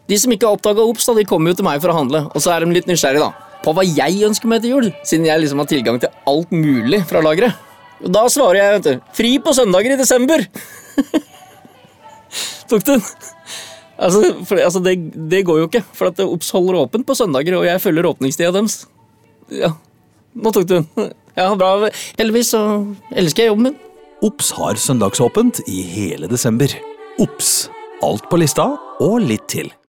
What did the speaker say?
De som ikke har oppdaget Obs, da, de kommer jo til meg for å handle, og så er de litt nysgjerrig da, på hva jeg ønsker meg til jul, siden jeg liksom har tilgang til alt mulig fra lageret. Og da svarer jeg, vet du, fri på søndager i desember. Tok du den? Altså det går jo ikke, for at Obs holder åpent på søndager, og jeg følger åpningstida deres. Ja, nå tok du den. Ja, bra. Heldigvis så elsker jeg jobben min. Obs har søndagsåpent i hele desember. Obs, alt på lista og litt til.